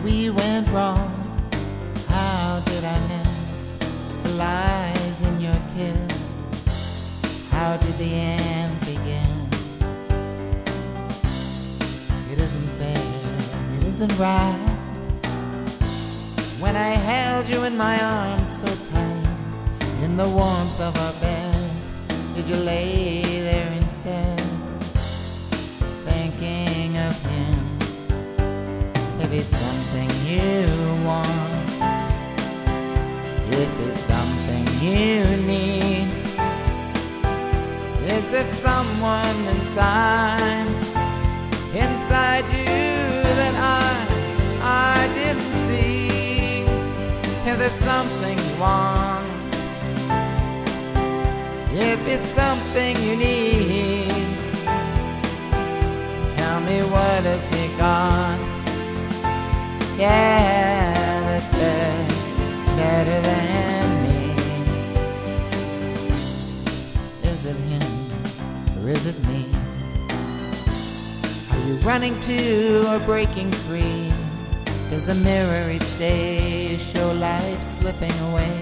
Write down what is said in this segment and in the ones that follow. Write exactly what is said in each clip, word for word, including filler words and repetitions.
we went wrong? How did I miss the lies in your kiss? How did the end begin? It isn't fair, it isn't right. When I held you in my arms so tight, in the warmth of our bed, did you lay there instead, thinking of him? If it's something you want, if it's something you need, is there someone inside, inside you that I, I didn't see? If there's something you want, if it's something you need, tell me what has he got? Yeah, that's better, better than me. Is it him or is it me? Are you running to or breaking free? Does the mirror each day show life slipping away,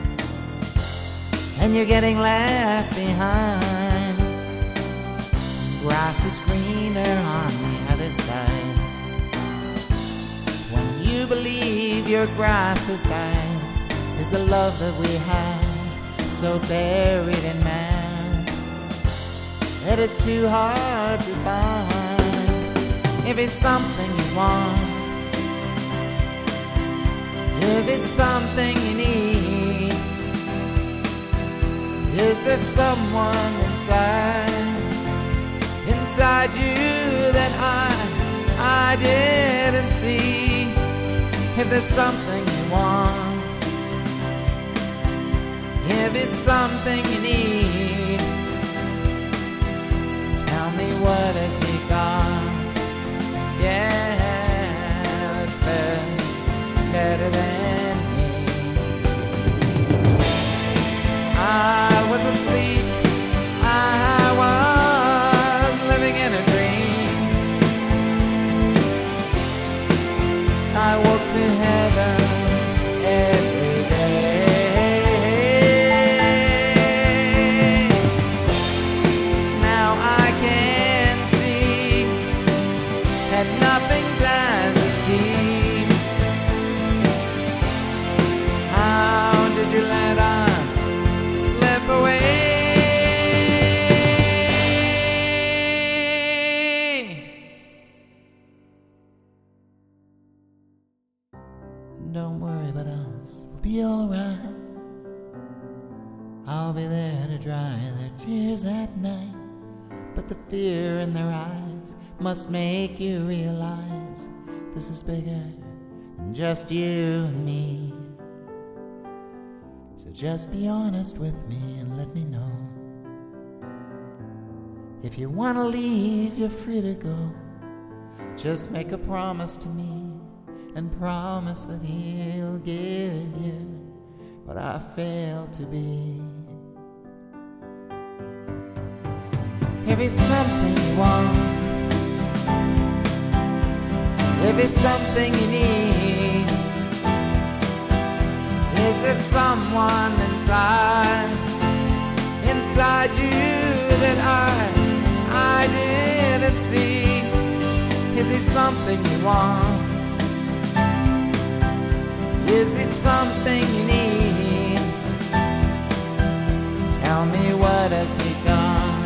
and you're getting left behind? Grass is greener on the other side. When you believe your grass has died, is the love that we have so buried in man that it's too hard to find? If it's something you want, if it's something you need, is there someone inside, inside you that I, I didn't see? If there's something you want, if it's something you need, tell me what has he got? Yeah, it's better, better than me. I was asleep, I was living in a dream. I woke to heaven every day. Now I can see that nothing's as it seems. How did you let us slip away? Don't worry about us, we'll be alright. I'll be there to dry their tears at night. But the fear in their eyes must make you realize this is bigger than just you and me. So just be honest with me and let me know. If you want to leave, you're free to go. Just make a promise to me, and promise that he'll give you what I failed to be. If it's something you want, if it's something you need, is there someone inside, inside you that I, I didn't see? Is there something you want? Is there something you need? Tell me what has he done?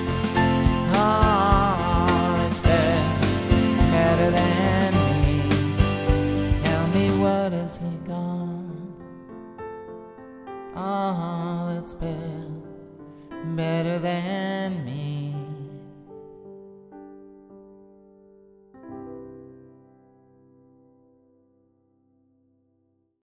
Oh, it's better, better than me. Tell me what has he done? Oh, that's better, better than me.